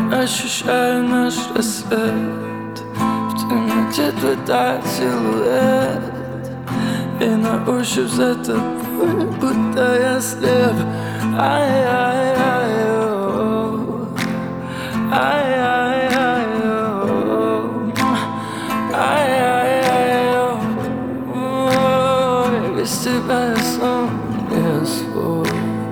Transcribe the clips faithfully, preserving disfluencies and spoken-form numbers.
Ощущаю наш рассвет, в темноте твой тает силуэт, и на ощупь за тобой, будто я слеп. Ай-яй-яй-о, ай-яй-яй-о, ай-яй-яй-о. Ой, без тебя я сам не свой.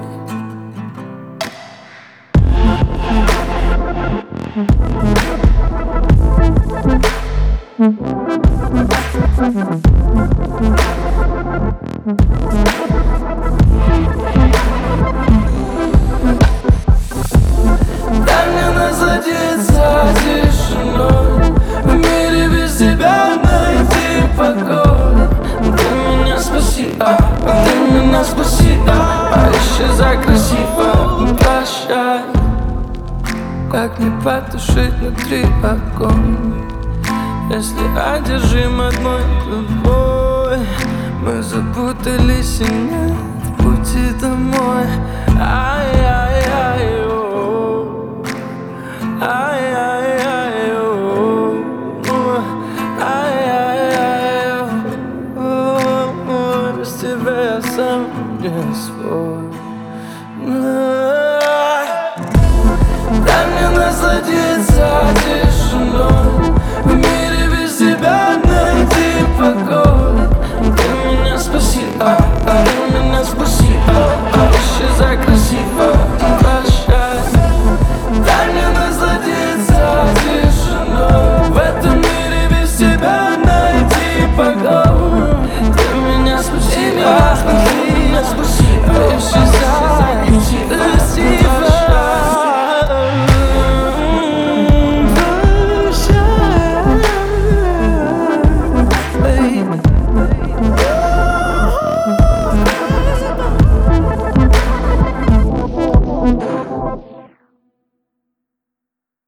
Дай мне насладиться тишиной, в мире без тебя найти покой. Ты меня спаси, а, ты меня спаси, а, а исчезай красиво, прощай. Как не потушить внутри огонь, если одержим одной тобой? Мы запутались и нет пути домой. Ай-яй-яй-о, ай-яй-яй-о, ай-яй-яй-о. Без тебя я сам не свой. Дай мне насладиться тишиной, в мире без тебя найти покой. Ты меня спаси, а, а ты меня спаси, а, а исчезай красиво, прощай. Дай мне насладиться тишиной, в этом мире без тебя найти покой. Ты меня спаси, а, ты меня спаси, а исчезай.